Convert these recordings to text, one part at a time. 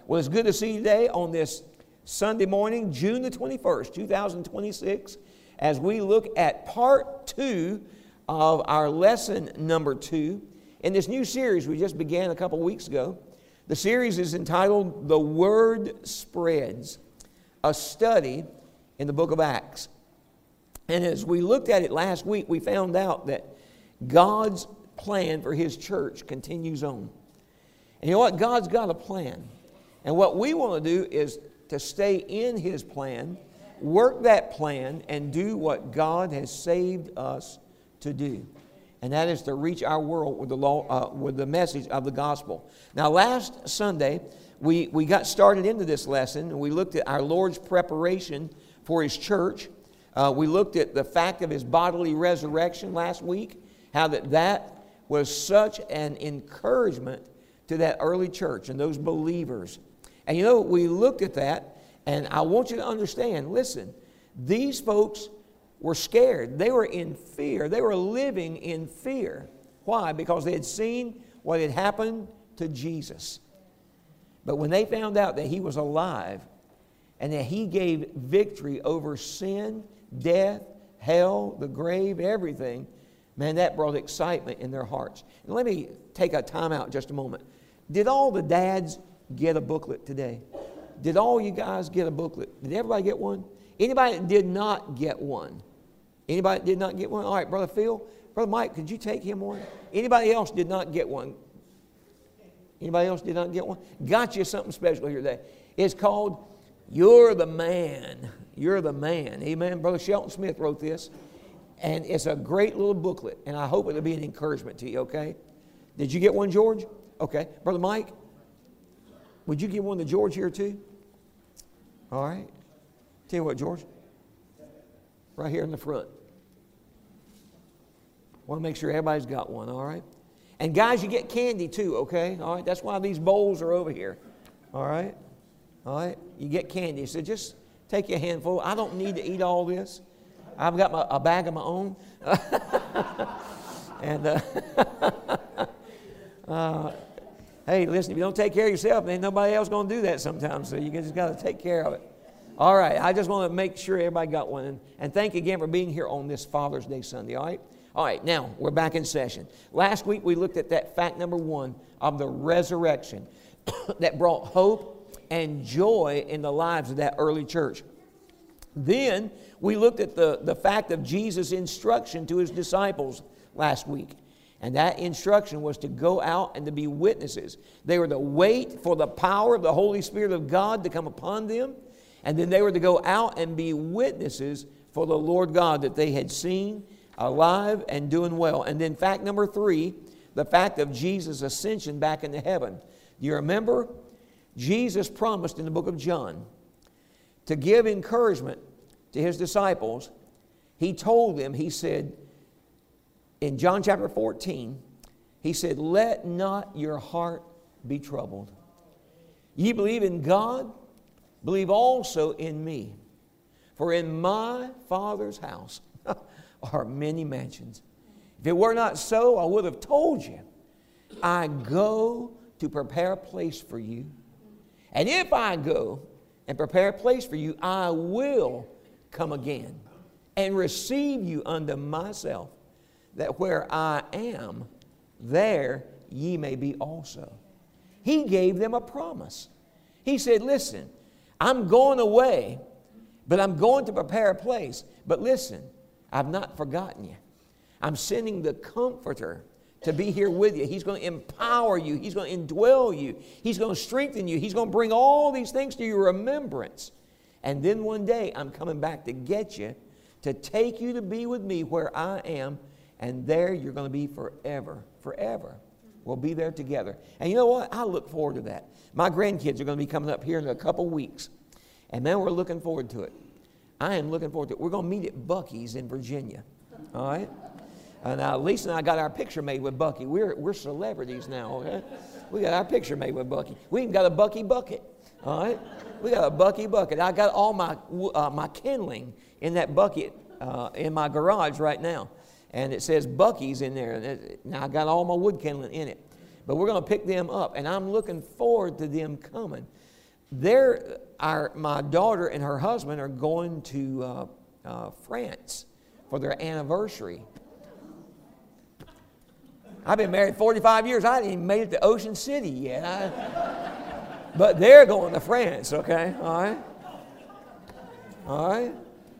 Well, it's good to see you today on this Sunday morning, June the 21st, 2026, as we look at part 2 of our lesson number 2 in this new series we just began a couple weeks ago. The series is entitled The Word Spreads, a study in the book of Acts. And as we looked at it last week, we found out that God's plan for His church continues on. And you know what? God's got a plan. And what we want to do is to stay in His plan, work that plan, and do what God has saved us to do. And that is to reach our world with the message of the gospel. Now, last Sunday, we got started into this lesson, and we looked at our Lord's preparation for His church. We looked at the fact of His bodily resurrection last week, how that was such an encouragement to that early church and those believers. And you know, we looked at that, and I want you to understand, listen, these folks were scared. They were in fear. They were living in fear. Why? Because they had seen what had happened to Jesus. But when they found out that He was alive and that He gave victory over sin, death, hell, the grave, everything, man, that brought excitement in their hearts. And let me take a time out just a moment. Did all the dads get a booklet today? Did all you guys get a booklet? Did everybody get one? Anybody that did not get one? Anybody that did not get one? All right, Brother Phil, Brother Mike, could you take him one? Anybody else did not get one? Anybody else did not get one? Got you something special here today. It's called You're the Man. You're the Man. Amen. Brother Shelton Smith wrote this. And it's a great little booklet. And I hope it'll be an encouragement to you, okay? Did you get one, George? Okay. Brother Mike, would you give one to George here too? All right. Tell you what, George. Right here in the front. Want to make sure everybody's got one, all right? And guys, you get candy too, okay? All right. That's why these bowls are over here. All right. All right. You get candy. So just take your handful. I don't need to eat all this. I've got a bag of my own. And hey, listen, if you don't take care of yourself, then nobody else going to do that sometimes. So you just got to take care of it. All right. I just want to make sure everybody got one. And thank you again for being here on this Father's Day Sunday. All right. All right. Now, we're back in session. Last week, we looked at that fact number 1 of the resurrection that brought hope and joy in the lives of that early church. Then we looked at the fact of Jesus' instruction to His disciples last week. And that instruction was to go out and to be witnesses. They were to wait for the power of the Holy Spirit of God to come upon them. And then they were to go out and be witnesses for the Lord God that they had seen alive and doing well. And then fact number 3, the fact of Jesus' ascension back into heaven. Do you remember? Jesus promised in the book of John to give encouragement to His disciples. He told them, He said, in John chapter 14, He said, let not your heart be troubled. Ye believe in God, believe also in me. For in my Father's house are many mansions. If it were not so, I would have told you. I go to prepare a place for you. And if I go and prepare a place for you, I will come again and receive you unto myself, that where I am, there ye may be also. He gave them a promise. He said, listen, I'm going away, but I'm going to prepare a place. But listen, I've not forgotten you. I'm sending the Comforter to be here with you. He's going to empower you. He's going to indwell you. He's going to strengthen you. He's going to bring all these things to your remembrance. And then one day, I'm coming back to get you, to take you to be with me where I am, and there you're going to be forever, forever. We'll be there together. And you know what? I look forward to that. My grandkids are going to be coming up here in a couple weeks, and man, we're looking forward to it. I am looking forward to it. We're going to meet at Buc-ee's in Virginia, all right? Now, Lisa and I got our picture made with Buc-ee. We're celebrities now, okay? We got our picture made with Buc-ee. We even got a Buc-ee bucket, all right? We got a Buc-ee bucket. I got all my kindling in that bucket in my garage right now. And it says Buc-ee's in there. Now I got all my wood kindling in it. But we're going to pick them up. And I'm looking forward to them coming. my daughter and her husband are going to France for their anniversary. I've been married 45 years. I hadn't even made it to Ocean City yet. But they're going to France, okay? All right? All right?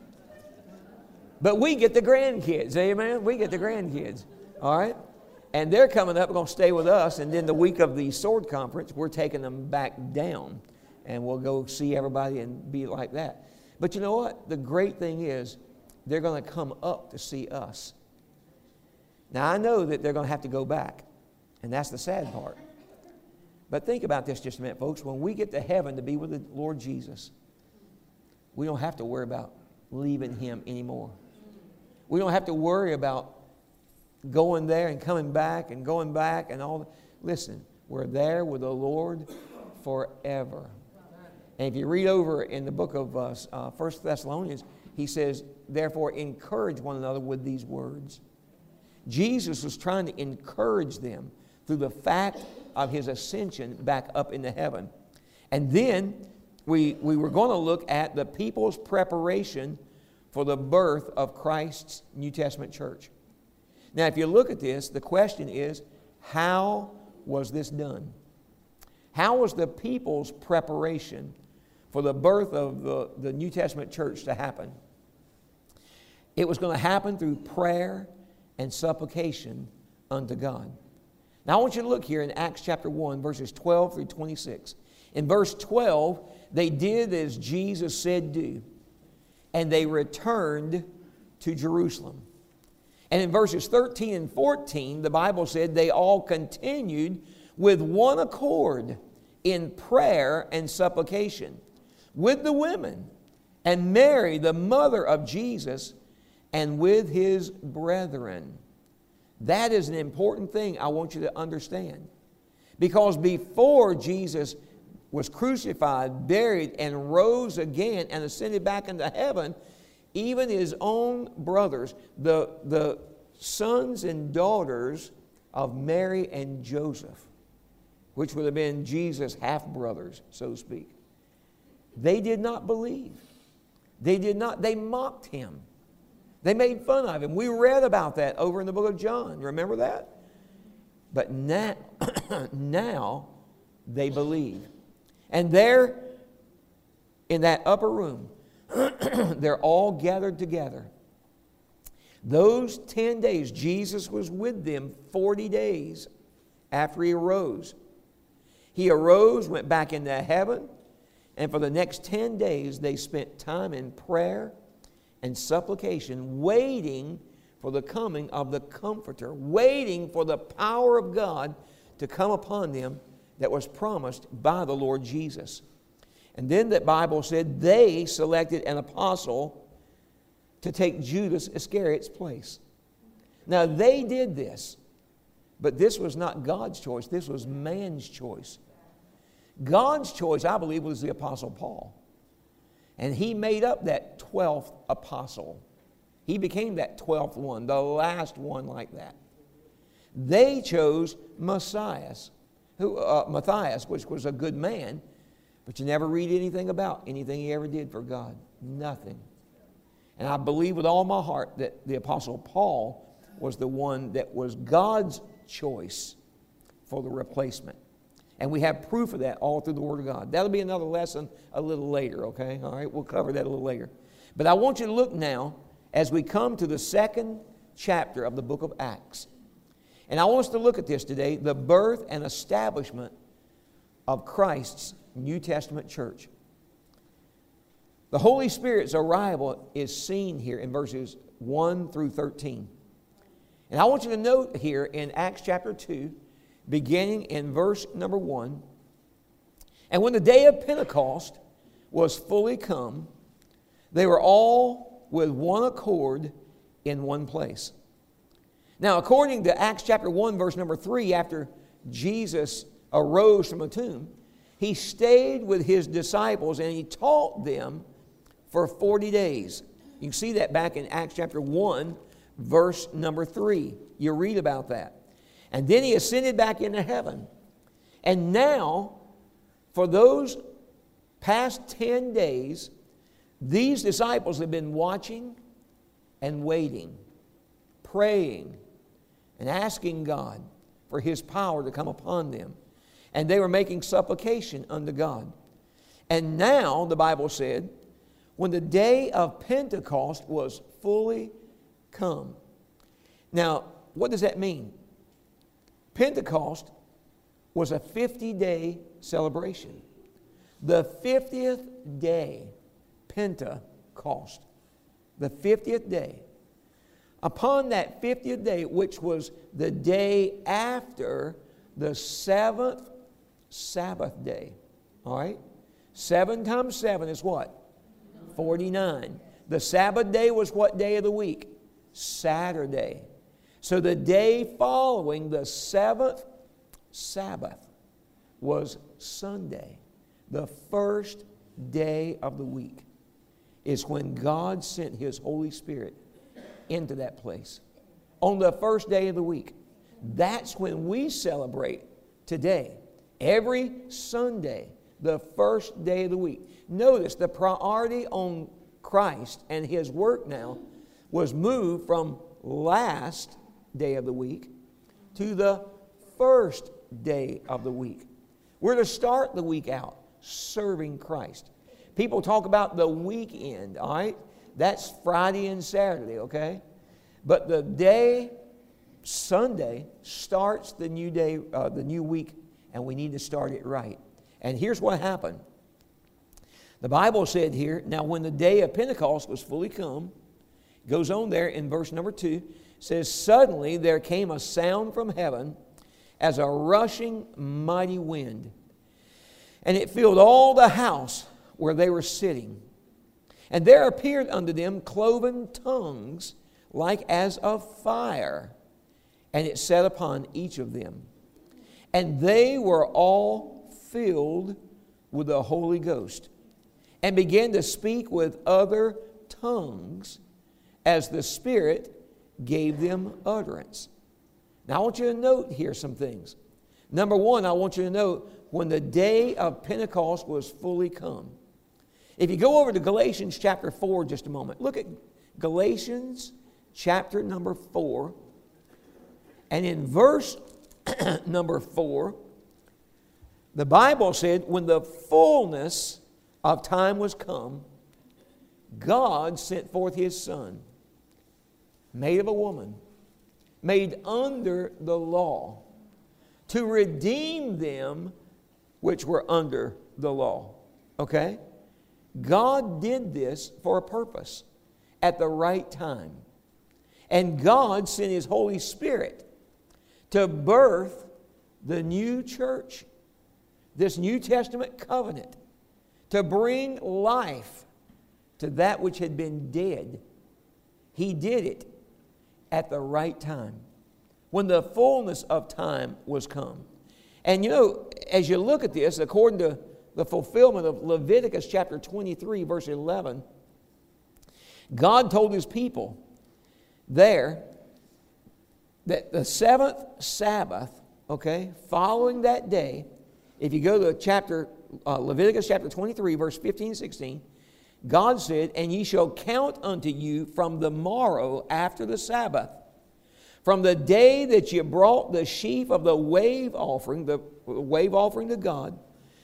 But we get the grandkids, amen? We get the grandkids, all right? And they're coming up, going to stay with us, and then the week of the Sword Conference, we're taking them back down, and we'll go see everybody and be like that. But you know what? The great thing is, they're going to come up to see us. Now, I know that they're going to have to go back, and that's the sad part. But think about this just a minute, folks. When we get to heaven to be with the Lord Jesus, we don't have to worry about leaving Him anymore. We don't have to worry about going there and coming back and going back and all that. Listen, we're there with the Lord forever. And if you read over in the book of 1 Thessalonians, he says, therefore encourage one another with these words. Jesus was trying to encourage them through the fact of His ascension back up into heaven. And then we were going to look at the people's preparation for the birth of Christ's New Testament church. Now, if you look at this, the question is, how was this done? How was the people's preparation for the birth of the New Testament church to happen? It was going to happen through prayer and supplication unto God. Now, I want you to look here in Acts chapter 1, verses 12 through 26. In verse 12, they did as Jesus said do, and they returned to Jerusalem. And in verses 13 and 14, the Bible said they all continued with one accord in prayer and supplication with the women, and Mary, the mother of Jesus, and with His brethren. That is an important thing I want you to understand. Because before Jesus was crucified, buried, and rose again and ascended back into heaven, even His own brothers, the sons and daughters of Mary and Joseph, which would have been Jesus' half-brothers, so to speak, they did not believe. They mocked Him. They made fun of Him. We read about that over in the book of John. Remember that? But now they believe. And there, in that upper room, they're all gathered together. Those 10 days, Jesus was with them 40 days after He arose. He arose, went back into heaven, and for the next 10 days, they spent time in prayer and supplication, waiting for the coming of the Comforter, waiting for the power of God to come upon them that was promised by the Lord Jesus. And then the Bible said they selected an apostle to take Judas Iscariot's place. Now, they did this, but this was not God's choice. This was man's choice. God's choice, I believe, was the Apostle Paul. And he made up that 12th apostle. He became that 12th one, the last one like that. They chose Matthias, which was a good man, but you never read anything about anything he ever did for God. Nothing. And I believe with all my heart that the Apostle Paul was the one that was God's choice for the replacement. And we have proof of that all through the Word of God. That'll be another lesson a little later, okay? All right, we'll cover that a little later. But I want you to look now as we come to the second chapter of the book of Acts. And I want us to look at this today, the birth and establishment of Christ's New Testament church. The Holy Spirit's arrival is seen here in verses 1 through 13. And I want you to note here in Acts chapter 2, beginning in verse number 1, and when the day of Pentecost was fully come, they were all with one accord in one place. Now, according to Acts chapter 1, verse number 3, after Jesus arose from the tomb, He stayed with His disciples and He taught them for 40 days. You can see that back in Acts chapter 1, verse number 3. You read about that. And then He ascended back into heaven. And now, for those past 10 days, these disciples have been watching and waiting, praying, and asking God for His power to come upon them. And they were making supplication unto God. And now, the Bible said, when the day of Pentecost was fully come. Now, what does that mean? Pentecost was a 50-day celebration. The 50th day, Pentecost, the 50th day. Upon that 50th day, which was the day after the 7th Sabbath day. All right? 7 times 7 is what? 49. The Sabbath day was what day of the week? Saturday. So the day following the 7th Sabbath was Sunday. The first day of the week is when God sent His Holy Spirit into that place. On the first day of the week. That's when we celebrate today. Every Sunday, the first day of the week. Notice the priority on Christ and His work now was moved from last day of the week to the first day of the week. We're to start the week out serving Christ. People talk about the weekend, all right? That's Friday and Saturday, okay? But the day, Sunday, starts the new day, the new week, and we need to start it right. And here's what happened. The Bible said here, now when the day of Pentecost was fully come, it goes on there in verse number 2, says, suddenly there came a sound from heaven as a rushing mighty wind, and it filled all the house where they were sitting. And there appeared unto them cloven tongues like as of fire, and it sat upon each of them. And they were all filled with the Holy Ghost, and began to speak with other tongues as the Spirit gave them utterance. Now I want you to note here some things. Number one, I want you to note when the day of Pentecost was fully come. If you go over to Galatians chapter 4 just a moment, look at Galatians chapter number 4. And in verse number 4, the Bible said, when the fullness of time was come, God sent forth His Son, made of a woman, made under the law, to redeem them which were under the law. Okay? God did this for a purpose at the right time. And God sent His Holy Spirit to birth the new church, this New Testament covenant, to bring life to that which had been dead. He did it at the right time, when the fullness of time was come. And you know, as you look at this, according to the fulfillment of Leviticus chapter 23, verse 11, God told His people there that the seventh Sabbath, okay, following that day, if you go to Leviticus chapter 23, verse 15 and 16, God said, and ye shall count unto you from the morrow after the Sabbath, from the day that you brought the sheaf of the wave offering to God,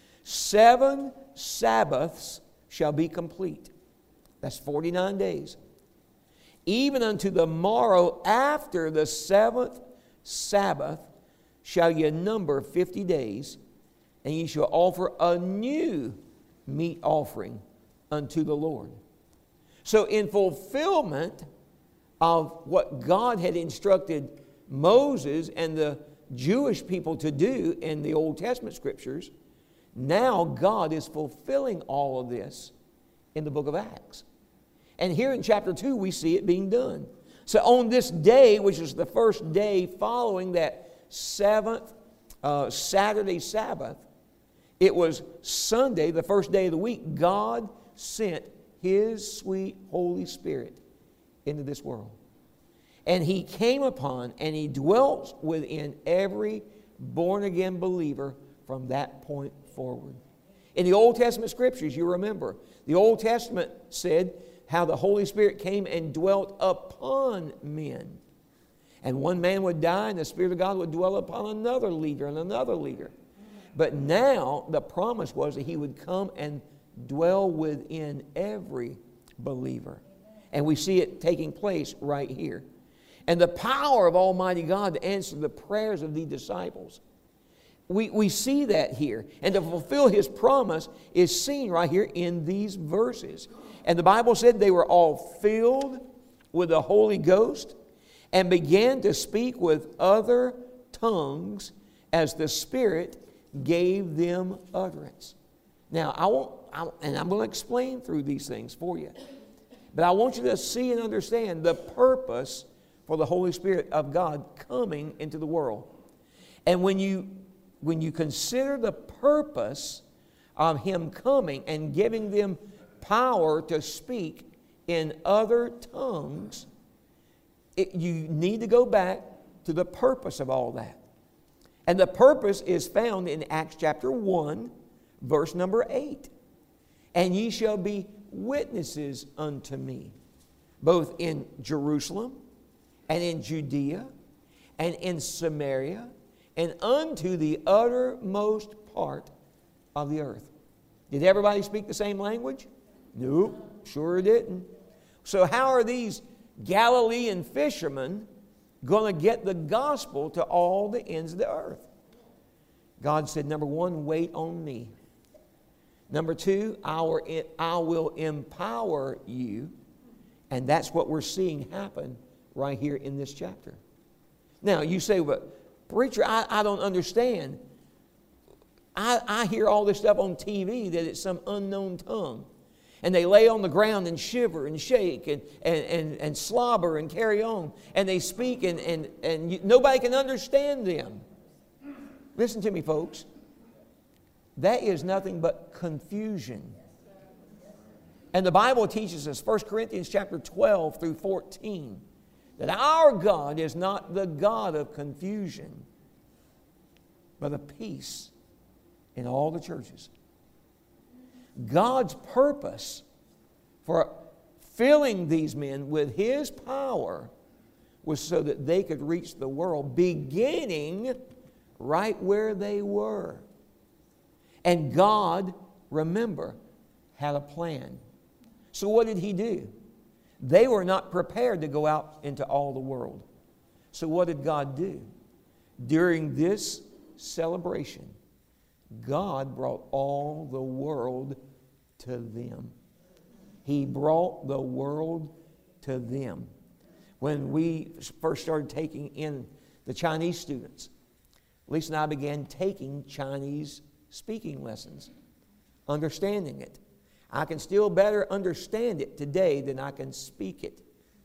7 Sabbaths shall be complete. That's 49 days. Even unto the morrow after the 7th Sabbath shall ye number 50 days, and ye shall offer a new meat offering unto the Lord. So in fulfillment of what God had instructed Moses and the Jewish people to do in the Old Testament Scriptures, now God is fulfilling all of this in the book of Acts. And here in chapter 2 we see it being done. So on this day, which is the first day following that 7th Saturday Sabbath, it was Sunday, the first day of the week, God sent His sweet Holy Spirit into this world. And He came upon and He dwelt within every born-again believer from that point forward. In the Old Testament scriptures, you remember, the Old Testament said how the Holy Spirit came and dwelt upon men. And one man would die, and the Spirit of God would dwell upon another leader and another leader. But now the promise was that He would come and dwell within every believer. And we see it taking place right here. And the power of Almighty God to answer the prayers of the disciples. We see that here. And to fulfill His promise is seen right here in these verses. And the Bible said they were all filled with the Holy Ghost and began to speak with other tongues as the Spirit gave them utterance. Now, I'm going to explain through these things for you. But I want you to see and understand the purpose for the Holy Spirit of God coming into the world. And when you consider the purpose of Him coming and giving them power to speak in other tongues, you need to go back to the purpose of all that. And the purpose is found in Acts chapter 1, verse number 8. And ye shall be witnesses unto me, both in Jerusalem and in Judea and in Samaria and unto the uttermost part of the earth. Did everybody speak the same language? Nope, sure didn't. So how are these Galilean fishermen going to get the gospel to all the ends of the earth? God said, number one, wait on me. Number two, I will empower you. And that's what we're seeing happen right here in this chapter. Now, you say, but preacher, I don't understand. I hear all this stuff on TV that it's some unknown tongue. And they lay on the ground and shiver and shake and slobber and carry on. And they speak and nobody can understand them. Listen to me, folks. That is nothing but confusion. And the Bible teaches us, 1 Corinthians chapter 12 through 14, that our God is not the God of confusion, but of peace in all the churches. God's purpose for filling these men with His power was so that they could reach the world, beginning right where they were. And God, remember, had a plan. So what did He do? They were not prepared to go out into all the world. So what did God do? During this celebration, God brought all the world to them. He brought the world to them. When we first started taking in the Chinese students, Lisa and I began taking Chinese speaking lessons, understanding it. I can still better understand it today than I can speak it.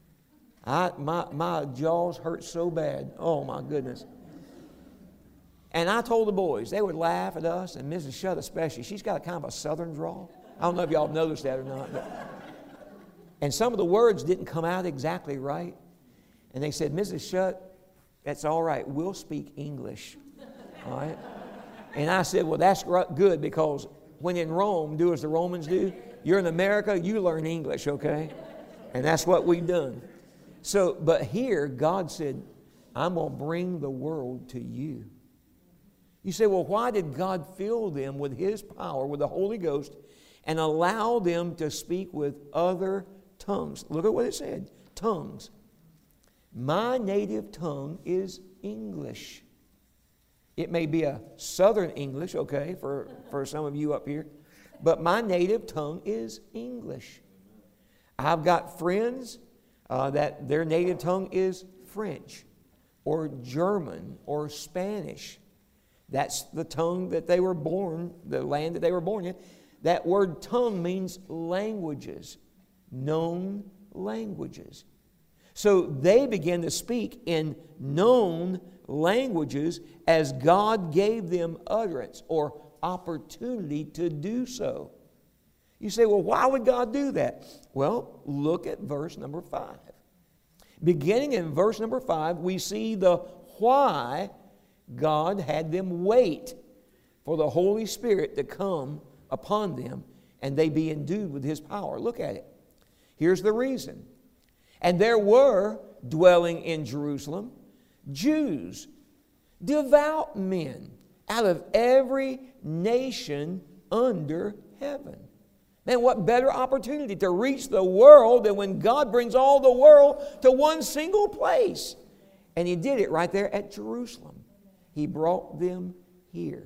My jaws hurt so bad. Oh, my goodness. And I told the boys, they would laugh at us, and Mrs. Shutt especially. She's got a kind of a southern drawl. I don't know if y'all noticed that or not. And some of the words didn't come out exactly right. And they said, Mrs. Shutt, that's all right. We'll speak English. All right? And I said, well, that's good, because when in Rome, do as the Romans do. You're in America, you learn English, okay? And that's what we've done. So, but here, God said, I'm going to bring the world to you. You say, well, why did God fill them with His power, with the Holy Ghost, and allow them to speak with other tongues? Look at what it said, tongues. My native tongue is English. It may be a southern English, okay, for some of you up here, but my native tongue is English. I've got friends that their native tongue is French or German or Spanish. That's the tongue that they were born, the land that they were born in. That word tongue means languages, known languages. So they began to speak in known languages as God gave them utterance or opportunity to do so. You say, well, why would God do that? Well, look at verse number 5. Beginning in verse number 5, we see the why God had them wait for the Holy Spirit to come upon them, and they be endued with His power. Look at it. Here's the reason. And there were dwelling in Jerusalem Jews, devout men, out of every nation under heaven. Man, what better opportunity to reach the world than when God brings all the world to one single place. And He did it right there at Jerusalem. He brought them here.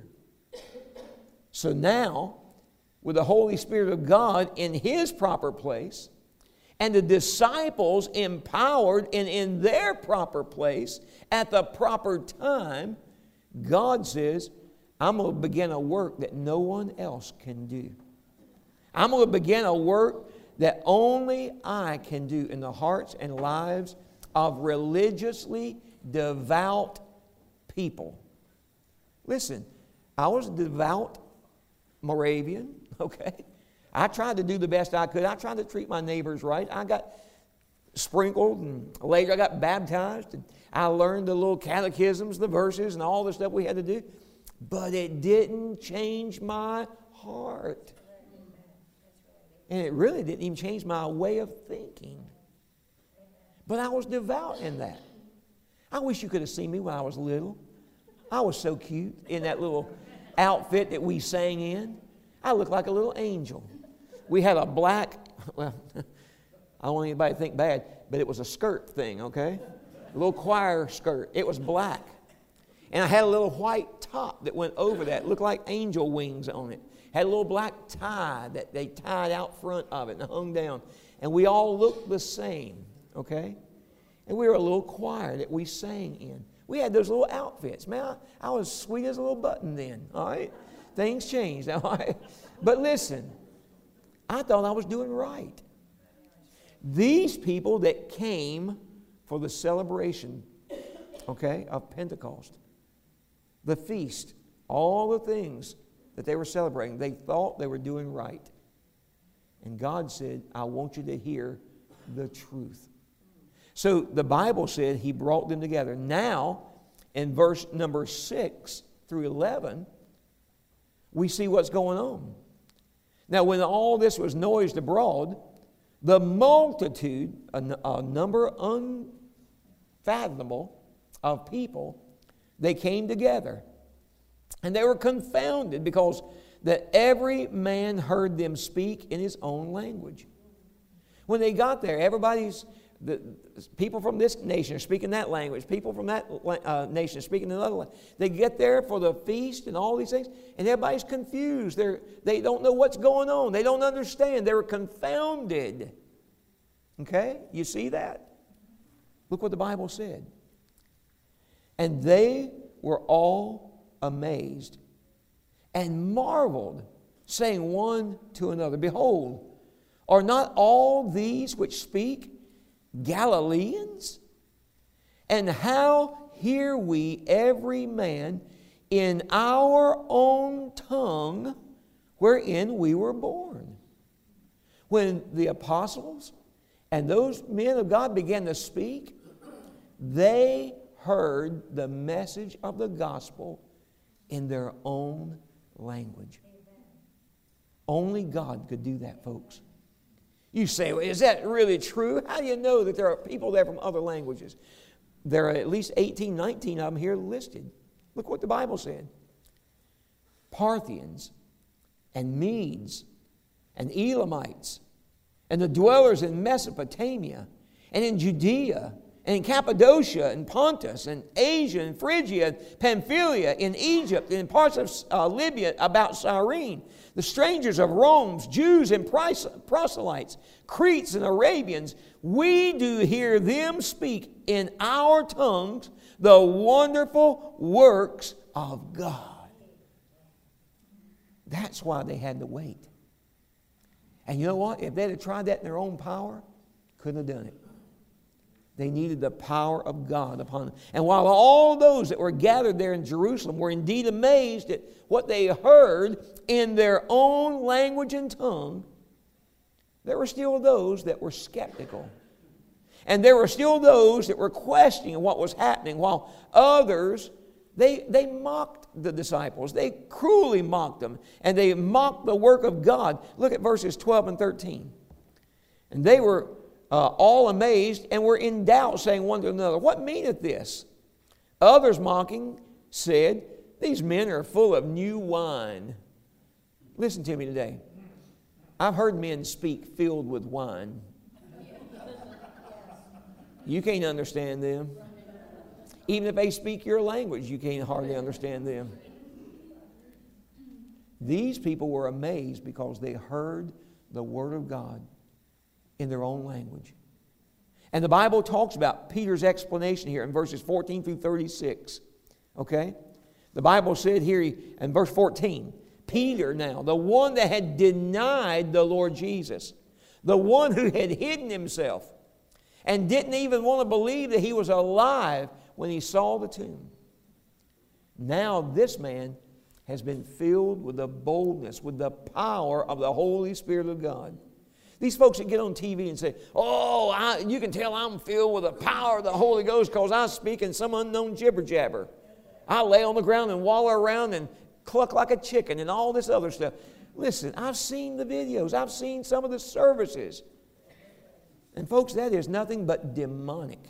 So now, with the Holy Spirit of God in His proper place, and the disciples empowered and in their proper place at the proper time, God says, I'm going to begin a work that no one else can do. I'm going to begin a work that only I can do in the hearts and lives of religiously devout people. Listen, I was a devout Moravian, okay? I tried to do the best I could. I tried to treat my neighbors right. I got sprinkled, and later I got baptized, and I learned the little catechisms, the verses, and all the stuff we had to do. But it didn't change my heart. And it really didn't even change my way of thinking. But I was devout in that. I wish you could have seen me when I was little. I was so cute in that little outfit that we sang in. I looked like a little angel. We had a black, well, I don't want anybody to think bad, but it was a skirt thing, okay? A little choir skirt. It was black. And I had a little white top that went over that. It looked like angel wings on it. Had a little black tie that they tied out front of it and hung down. And we all looked the same, okay? And we were a little choir that we sang in. We had those little outfits. Man, I was sweet as a little button then, all right? Things changed, all right? But listen, I thought I was doing right. These people that came for the celebration, okay, of Pentecost, the feast, all the things that they were celebrating, they thought they were doing right. And God said, I want you to hear the truth. So the Bible said He brought them together. Now, in verse number 6 through 11, we see what's going on. Now, when all this was noised abroad, the multitude, a number unfathomable of people, they came together. And they were confounded because that every man heard them speak in his own language. When they got there, the people from this nation are speaking that language. People from that nation are speaking another language. They get there for the feast and all these things, and everybody's confused. They don't know what's going on. They don't understand. They were confounded. Okay? You see that? Look what the Bible said. And they were all amazed and marveled, saying one to another, Behold, are not all these which speak Galileans? And how hear we every man in our own tongue wherein we were born? When the apostles and those men of God began to speak, they heard the message of the gospel in their own language. Amen. Only God could do that, folks. You say, well, is that really true? How do you know that there are people there from other languages? There are at least 18, 19 of them here listed. Look what the Bible said. Parthians and Medes and Elamites and the dwellers in Mesopotamia and in Judea and in Cappadocia and Pontus and Asia and Phrygia and Pamphylia, in Egypt and in parts of Libya about Cyrene, the strangers of Rome, Jews and proselytes, Cretes and Arabians, we do hear them speak in our tongues the wonderful works of God. That's why they had to wait. And you know what? If they'd have tried that in their own power, couldn't have done it. They needed the power of God upon them. And while all those that were gathered there in Jerusalem were indeed amazed at what they heard in their own language and tongue, there were still those that were skeptical. And there were still those that were questioning what was happening, while others, they mocked the disciples. They cruelly mocked them, and they mocked the work of God. Look at verses 12 and 13. And they were all amazed and were in doubt, saying one to another, "What meaneth this?" Others mocking said, "These men are full of new wine." Listen to me today. I've heard men speak filled with wine. You can't understand them. Even if they speak your language, you can't hardly understand them. These people were amazed because they heard the Word of God in their own language. And the Bible talks about Peter's explanation here in verses 14 through 36. Okay? The Bible said here in verse 14, Peter now, the one that had denied the Lord Jesus, the one who had hidden himself and didn't even want to believe that he was alive when he saw the tomb. Now this man has been filled with the boldness, with the power of the Holy Spirit of God. These folks that get on TV and say, "Oh, you can tell I'm filled with the power of the Holy Ghost because I speak in some unknown jibber-jabber. I lay on the ground and wallow around and cluck like a chicken and all this other stuff." Listen, I've seen the videos. I've seen some of the services. And folks, that is nothing but demonic.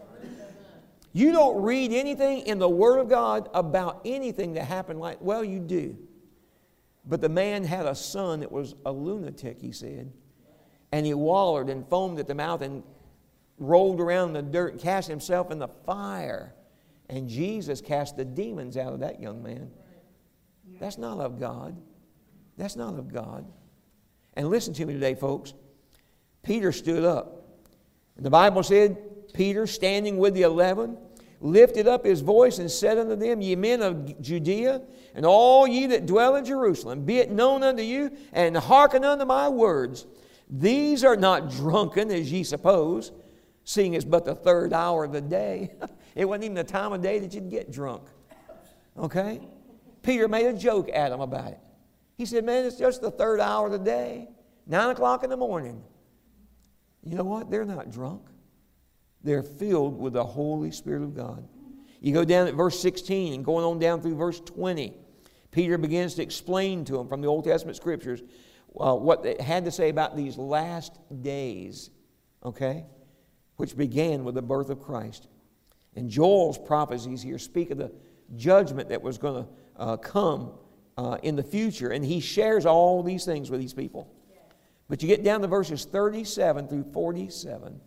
You don't read anything in the Word of God about anything that happened like, well, you do. But the man had a son that was a lunatic, he said. And he wallowed and foamed at the mouth and rolled around in the dirt and cast himself in the fire. And Jesus cast the demons out of that young man. That's not of God. That's not of God. And listen to me today, folks. Peter stood up. The Bible said, Peter, standing with the 11, lifted up his voice and said unto them, "Ye men of Judea, and all ye that dwell in Jerusalem, be it known unto you, and hearken unto my words. These are not drunken, as ye suppose, seeing it's but the third hour of the day." It wasn't even the time of day that you'd get drunk. Okay? Peter made a joke at him about it. He said, "Man, it's just the third hour of the day, 9 o'clock in the morning." You know what? They're not drunk. They're filled with the Holy Spirit of God. You go down at verse 16 and going on down through verse 20. Peter begins to explain to them from the Old Testament Scriptures what they had to say about these last days, okay, which began with the birth of Christ. And Joel's prophecies here speak of the judgment that was going to come in the future. And he shares all these things with these people. But you get down to verses 37 through 47.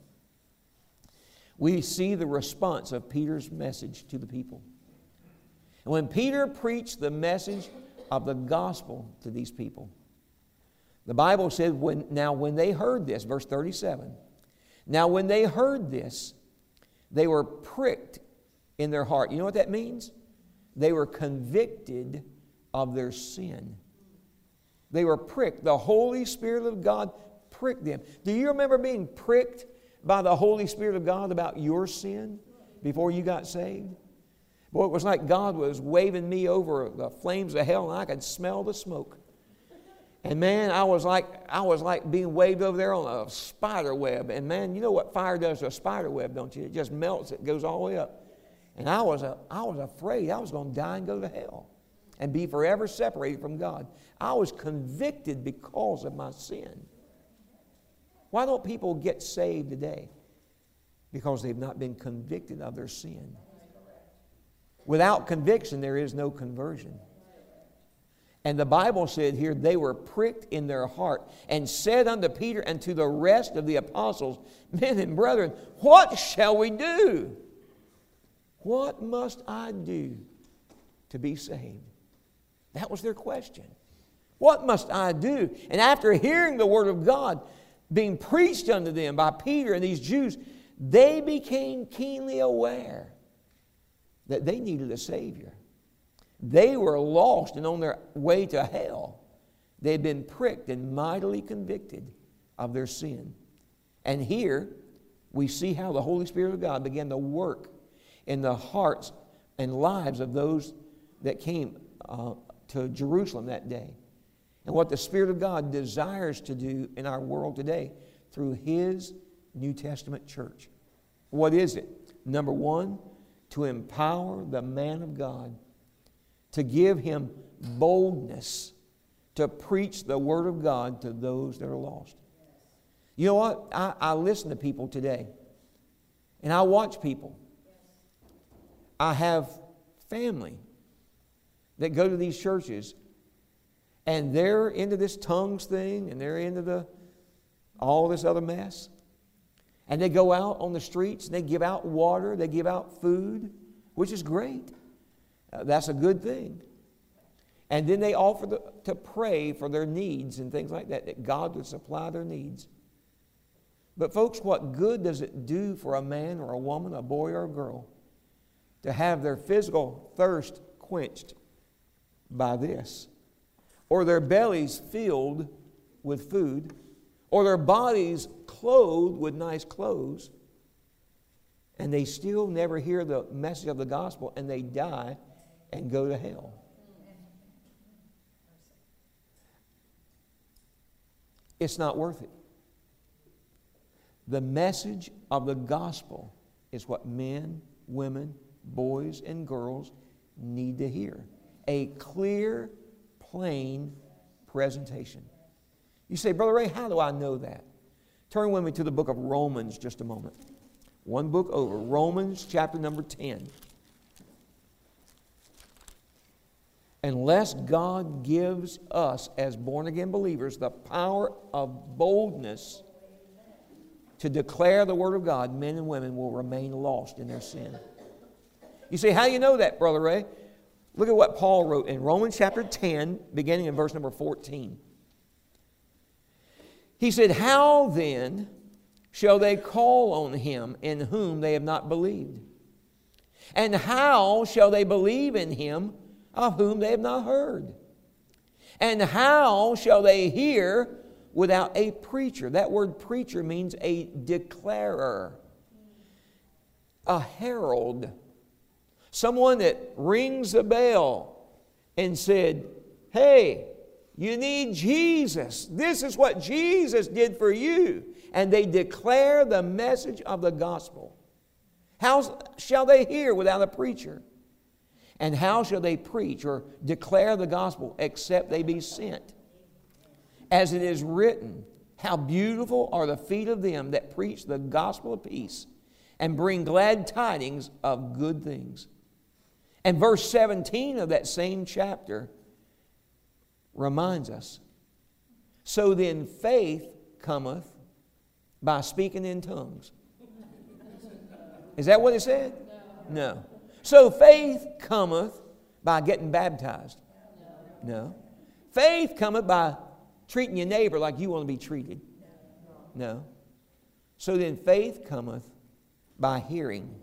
We see the response of Peter's message to the people. And when Peter preached the message of the gospel to these people, the Bible said, when they heard this, verse 37, now when they heard this, they were pricked in their heart. You know what that means? They were convicted of their sin. They were pricked. The Holy Spirit of God pricked them. Do you remember being pricked by the Holy Spirit of God about your sin before you got saved? Boy, it was like God was waving me over the flames of hell and I could smell the smoke. And man, I was like being waved over there on a spider web. And man, you know what fire does to a spider web, don't you? It just melts. It goes all the way up. And I was afraid I was going to die and go to hell and be forever separated from God. I was convicted because of my sin. Why don't people get saved today? Because they've not been convicted of their sin. Without conviction, there is no conversion. And the Bible said here, they were pricked in their heart and said unto Peter and to the rest of the apostles, "Men and brethren, what shall we do? What must I do to be saved?" That was their question. What must I do? And after hearing the word of God being preached unto them by Peter and these Jews, they became keenly aware that they needed a Savior. They were lost and on their way to hell. They had been pricked and mightily convicted of their sin. And here we see how the Holy Spirit of God began to work in the hearts and lives of those that came to Jerusalem that day. And what the Spirit of God desires to do in our world today through His New Testament church. What is it? Number one, to empower the man of God to give Him boldness to preach the Word of God to those that are lost. You know what? I listen to people today, and I watch people. I have family that go to these churches, and they're into this tongues thing, and they're into all this other mess. And they go out on the streets, and they give out water, they give out food, which is great. That's a good thing. And then they offer to pray for their needs and things like that, that God would supply their needs. But folks, what good does it do for a man or a woman, a boy or a girl, to have their physical thirst quenched by this, or their bellies filled with food, or their bodies clothed with nice clothes, and they still never hear the message of the gospel, and they die and go to hell? It's not worth it. The message of the gospel is what men, women, boys, and girls need to hear. A clear, plain presentation. You say, Brother Ray, how do I know that? Turn with me to the book of Romans just a moment. One book over. Romans chapter number 10. Unless God gives us as born-again believers the power of boldness to declare the Word of God, men and women will remain lost in their sin. You say, how do you know that, Brother Ray? Look at what Paul wrote in Romans chapter 10, beginning in verse number 14. He said, how then shall they call on Him in whom they have not believed? And how shall they believe in Him of whom they have not heard? And how shall they hear without a preacher? That word preacher means a declarer, a herald, someone that rings a bell and said, hey, you need Jesus. This is what Jesus did for you. And they declare the message of the gospel. How shall they hear without a preacher? And how shall they preach or declare the gospel except they be sent? As it is written, how beautiful are the feet of them that preach the gospel of peace and bring glad tidings of good things. And verse 17 of that same chapter reminds us, so then faith cometh by speaking in tongues. Is that what it said? No. So faith cometh by getting baptized? No. Faith cometh by treating your neighbor like you want to be treated? No. So then faith cometh by hearing.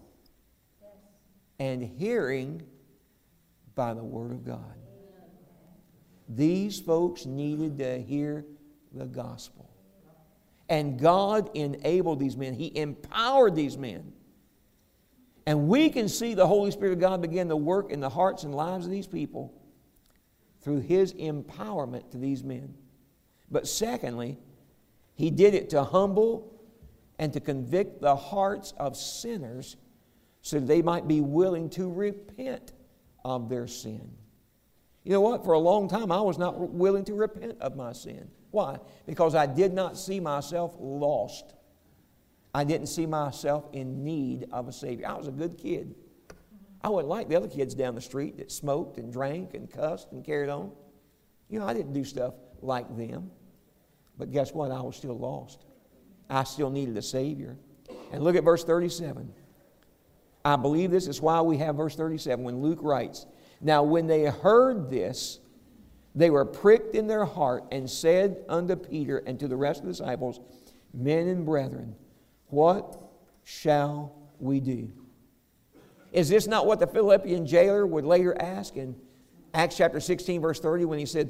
And hearing by the Word of God. These folks needed to hear the gospel. And God enabled these men. He empowered these men. And we can see the Holy Spirit of God begin to work in the hearts and lives of these people through His empowerment to these men. But secondly, He did it to humble and to convict the hearts of sinners so that they might be willing to repent of their sin. You know what? For a long time, I was not willing to repent of my sin. Why? Because I did not see myself lost. I didn't see myself in need of a Savior. I was a good kid. I wasn't like the other kids down the street that smoked and drank and cussed and carried on. You know, I didn't do stuff like them. But guess what? I was still lost. I still needed a Savior. And look at verse 37. I believe this is why we have verse 37 when Luke writes, now when they heard this, they were pricked in their heart and said unto Peter and to the rest of the disciples, men and brethren, what shall we do? Is this not what the Philippian jailer would later ask in Acts chapter 16 verse 30 when he said,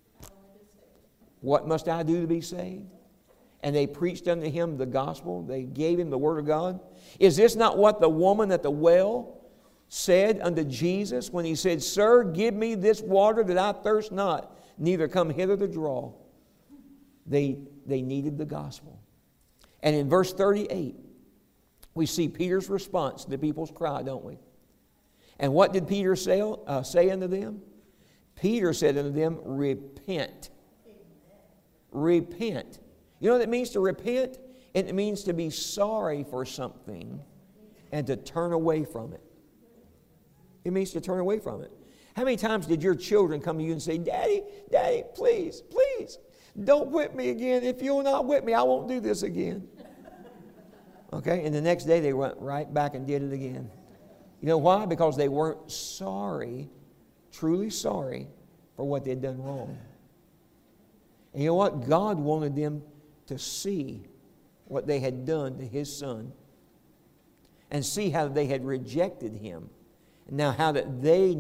what must I do to be saved? And they preached unto him the gospel. They gave him the word of God. Is this not what the woman at the well said unto Jesus when he said, sir, give me this water that I thirst not, neither come hither to draw? They needed the gospel. And in verse 38, we see Peter's response to the people's cry, don't we? And what did Peter say unto them? Peter said unto them, repent. Repent. You know what it means to repent? It means to be sorry for something and to turn away from it. It means to turn away from it. How many times did your children come to you and say, Daddy, Daddy, please, please, don't whip me again. If you'll not whip me, I won't do this again. Okay, and the next day they went right back and did it again. You know why? Because they weren't sorry, truly sorry, for what they'd done wrong. And you know what? God wanted them to see what they had done to His Son and see how they had rejected Him. And now how that they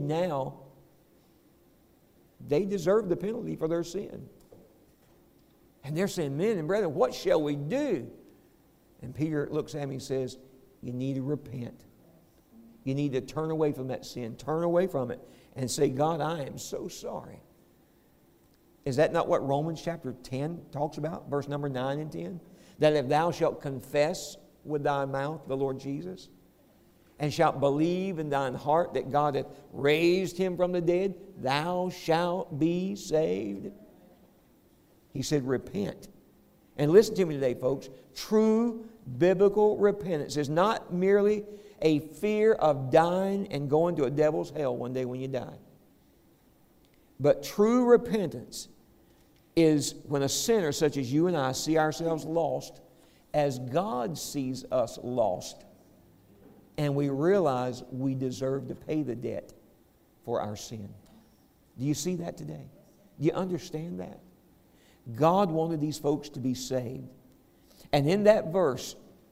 deserve the penalty for their sin. And they're saying, men and brethren, what shall we do? And Peter looks at me and says, you need to repent. You need to turn away from that sin. Turn away from it and say, God, I am so sorry. Is that not what Romans chapter 10 talks about? Verse number 9 and 10? That if thou shalt confess with thy mouth the Lord Jesus, and shalt believe in thine heart that God hath raised Him from the dead, thou shalt be saved. He said, repent. And listen to me today, folks. True biblical repentance is not merely a fear of dying and going to a devil's hell one day when you die. But true repentance is when a sinner such as you and I see ourselves lost as God sees us lost. And we realize we deserve to pay the debt for our sin. Do you see that today? Do you understand that? God wanted these folks to be saved. And in that verse,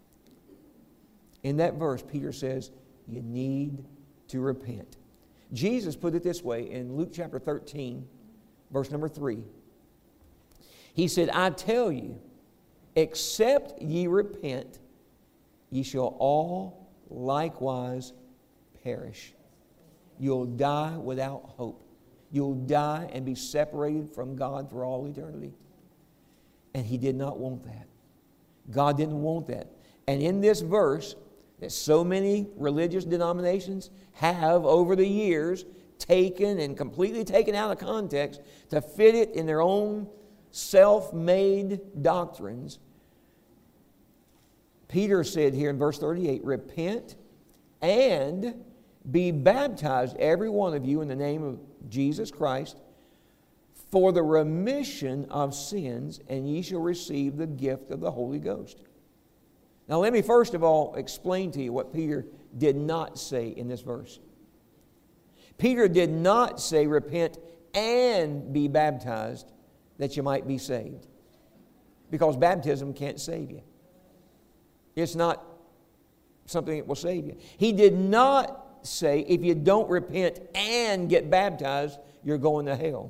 Peter says, you need to repent. Jesus put it this way in Luke chapter 13, verse number 3. He said, I tell you, except ye repent, ye shall all likewise perish. You'll die without hope. You'll die and be separated from God for all eternity. And He did not want that. God didn't want that. And in this verse, that so many religious denominations have over the years taken and completely taken out of context to fit it in their own self-made doctrines. Peter said here in verse 38, repent and be baptized, every one of you, in the name of Jesus Christ, for the remission of sins, and ye shall receive the gift of the Holy Ghost. Now let me first of all explain to you what Peter did not say in this verse. Peter did not say repent and be baptized that you might be saved. Because baptism can't save you. It's not something that will save you. He did not say if you don't repent and get baptized, you're going to hell.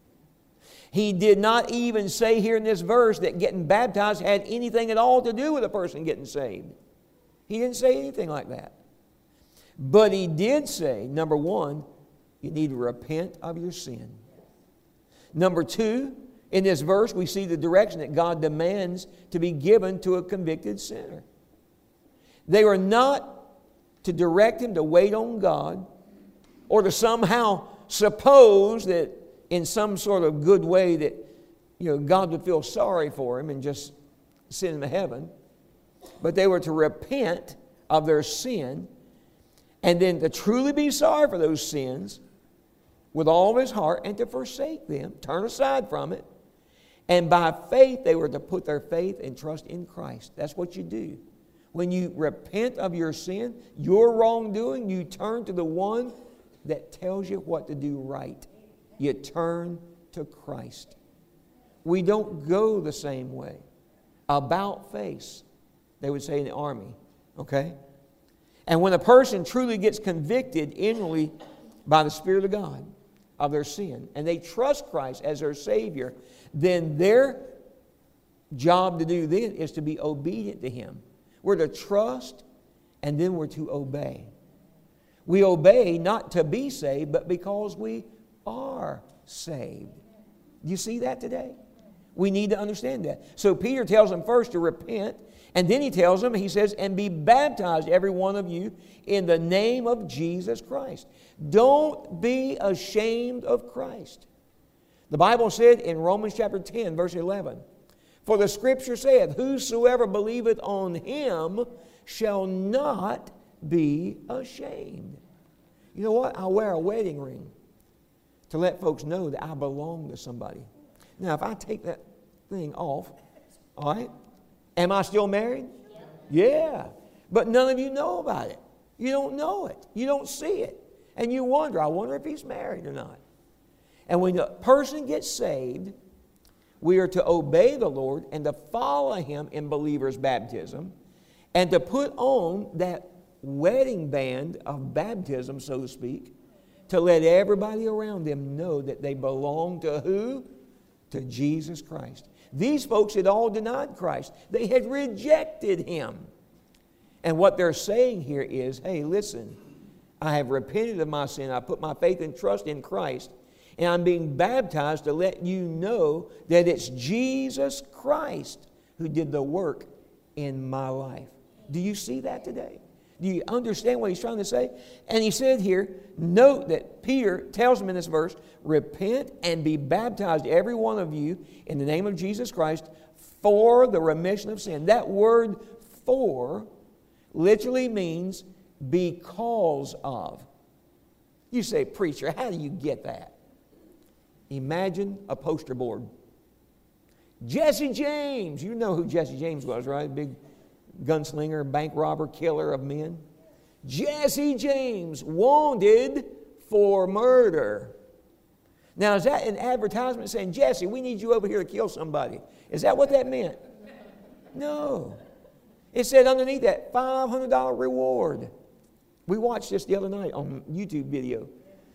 He did not even say here in this verse that getting baptized had anything at all to do with a person getting saved. He didn't say anything like that. But He did say, number one, you need to repent of your sin. Number two, in this verse we see the direction that God demands to be given to a convicted sinner. They were not to direct him to wait on God or to somehow suppose that in some sort of good way that God would feel sorry for him and just send him to heaven. But they were to repent of their sin and then to truly be sorry for those sins with all of his heart and to forsake them, turn aside from it. And by faith, they were to put their faith and trust in Christ. That's what you do. When you repent of your sin, your wrongdoing, you turn to the one that tells you what to do right. You turn to Christ. We don't go the same way. About face, they would say in the army. Okay? And when a person truly gets convicted inwardly by the Spirit of God of their sin, and they trust Christ as their Savior, then their job to do then is to be obedient to Him. We're to trust, and then we're to obey. We obey not to be saved, but because we are saved. Do you see that today? We need to understand that. So Peter tells them first to repent, and then he tells them, he says, and be baptized, every one of you, in the name of Jesus Christ. Don't be ashamed of Christ. The Bible said in Romans chapter 10, verse 11, for the Scripture saith, whosoever believeth on Him shall not be ashamed. You know what? I'll wear a wedding ring to let folks know that I belong to somebody. Now, if I take that thing off, all right, am I still married? Yeah. But none of you know about it. You don't know it. You don't see it. And you wonder, I wonder if he's married or not. And when a person gets saved, we are to obey the Lord and to follow Him in believer's baptism and to put on that wedding band of baptism, so to speak, to let everybody around them know that they belong to who? To Jesus Christ. These folks had all denied Christ. They had rejected Him. And what they're saying here is, hey, listen, I have repented of my sin. I put my faith and trust in Christ. And I'm being baptized to let you know that it's Jesus Christ who did the work in my life. Do you see that today? Do you understand what he's trying to say? And he said here, note that Peter tells them in this verse, repent and be baptized, every one of you, in the name of Jesus Christ, for the remission of sin. That word for literally means because of. You say, preacher, how do you get that? Imagine a poster board. Jesse James. You know who Jesse James was, right? Big gunslinger, bank robber, killer of men. Jesse James, wanted for murder. Now, is that an advertisement saying, Jesse, we need you over here to kill somebody? Is that what that meant? No. It said underneath that, $500 reward. We watched this the other night on YouTube video.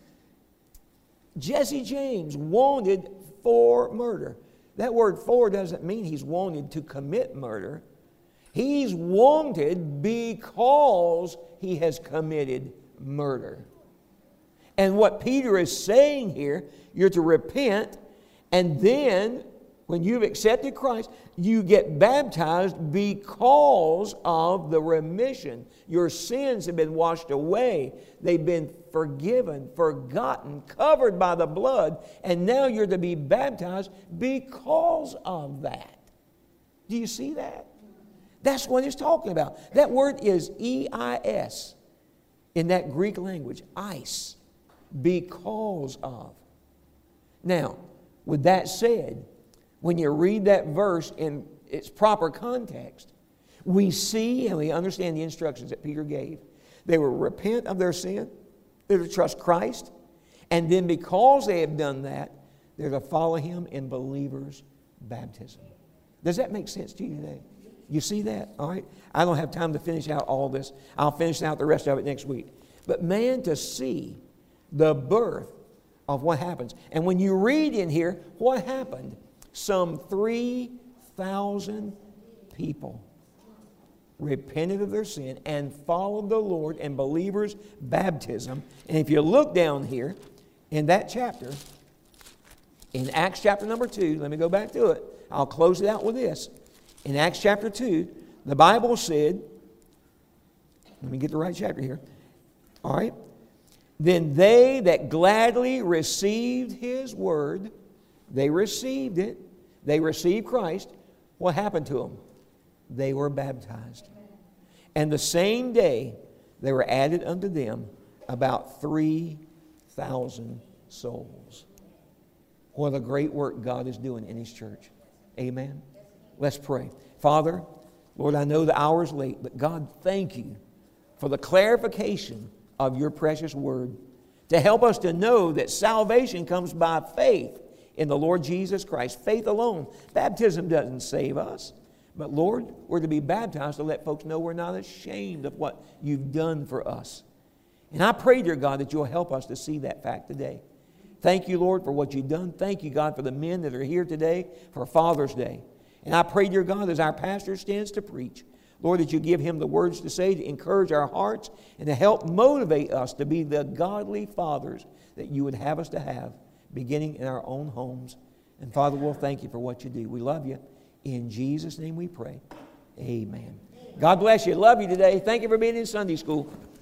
Jesse James, wanted for murder. That word for doesn't mean he's wanted to commit murder. He's wanted because he has committed murder. And what Peter is saying here, you're to repent, and then when you've accepted Christ, you get baptized because of the remission. Your sins have been washed away. They've been forgiven, forgotten, covered by the blood, and now you're to be baptized because of that. Do you see that? That's what he's talking about. That word is E-I-S in that Greek language, ice, because of. Now, with that said, when you read that verse in its proper context, we see and we understand the instructions that Peter gave. They will repent of their sin, they're to trust Christ, and then because they have done that, they're to follow Him in believers' baptism. Does that make sense to you today? You see that? All right. I don't have time to finish out all this. I'll finish out the rest of it next week. But man, to see the birth of what happens. And when you read in here, what happened? Some 3,000 people repented of their sin and followed the Lord in believers' baptism. And if you look down here in that chapter, in Acts chapter number 2, let me go back to it. I'll close it out with this. In Acts chapter 2, the Bible said, let me get the right chapter here. All right. Then they that gladly received His word, they received it. They received Christ. What happened to them? They were baptized. And the same day, there were added unto them about 3,000 souls. What a great work God is doing in His church. Amen. Let's pray. Father, Lord, I know the hour is late, but God, thank you for the clarification of your precious word to help us to know that salvation comes by faith in the Lord Jesus Christ. Faith alone. Baptism doesn't save us. But Lord, we're to be baptized to let folks know we're not ashamed of what you've done for us. And I pray, dear God, that you'll help us to see that fact today. Thank you, Lord, for what you've done. Thank you, God, for the men that are here today for Father's Day. And I pray, dear God, as our pastor stands to preach, Lord, that you give him the words to say to encourage our hearts and to help motivate us to be the godly fathers that you would have us to have, beginning in our own homes. And Father, we'll thank you for what you do. We love you. In Jesus' name we pray. Amen. God bless you. Love you today. Thank you for being in Sunday school.